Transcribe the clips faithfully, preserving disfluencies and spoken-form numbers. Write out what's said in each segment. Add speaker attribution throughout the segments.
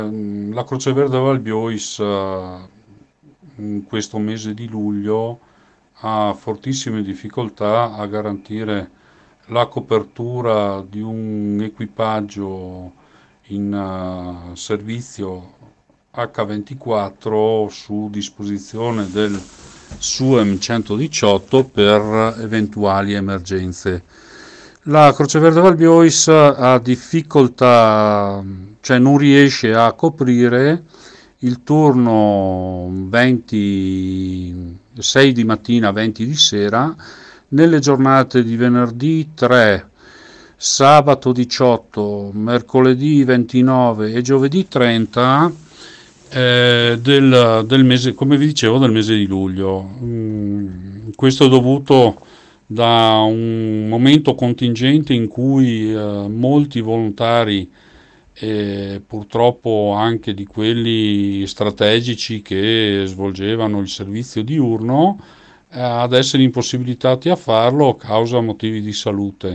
Speaker 1: La Croce Verde Valbiois eh, in questo mese di luglio ha fortissime difficoltà a garantire la copertura di un equipaggio in eh, servizio acca ventiquattro su disposizione del SUEM centodiciotto per eventuali emergenze. La Croce Verde Valbiois ha difficoltà, cioè non riesce a coprire il turno venti, sei di mattina, venti di sera, nelle giornate di venerdì tre, sabato diciotto, mercoledì ventinove e giovedì trenta eh, del, del mese, come vi dicevo, del mese di luglio. Mm, questo è dovuto da un momento contingente in cui eh, molti volontari, e purtroppo anche di quelli strategici che svolgevano il servizio diurno, eh, ad essere impossibilitati a farlo a causa motivi di salute.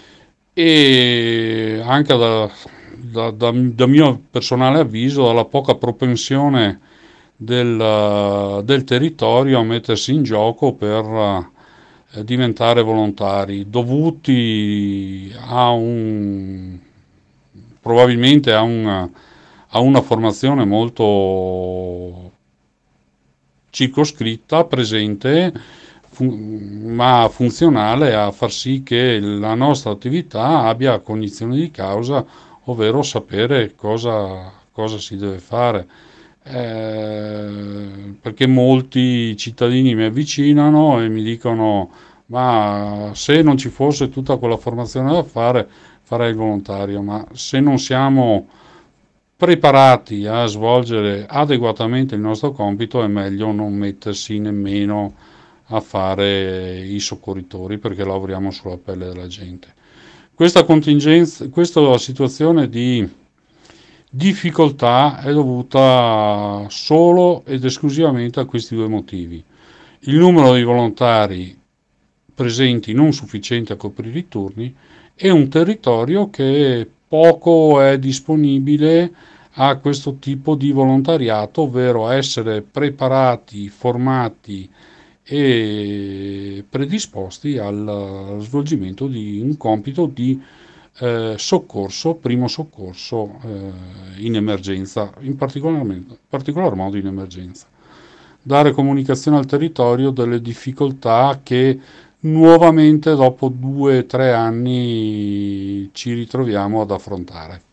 Speaker 1: E anche da, da, da, da mio personale avviso, dalla poca propensione del, del territorio a mettersi in gioco per eh, diventare volontari, dovuti a un probabilmente a una, a una formazione molto circoscritta, presente, fun- ma funzionale a far sì che la nostra attività abbia cognizione di causa, ovvero sapere cosa, cosa si deve fare. Eh, perché molti cittadini mi avvicinano e mi dicono: ma se non ci fosse tutta quella formazione da fare, farei il volontario, ma se non siamo preparati a svolgere adeguatamente il nostro compito, è meglio non mettersi nemmeno a fare i soccorritori perché lavoriamo sulla pelle della gente. Questa contingenza, questa situazione di difficoltà è dovuta solo ed esclusivamente a questi due motivi: il numero di volontari presenti non sufficiente a coprire i turni e un territorio che poco è disponibile a questo tipo di volontariato, ovvero a essere preparati, formati e predisposti al svolgimento di un compito di eh, soccorso, primo soccorso eh, in emergenza, in particolar, particolar modo in emergenza. Dare comunicazione al territorio delle difficoltà che nuovamente dopo due o tre anni ci ritroviamo ad affrontare.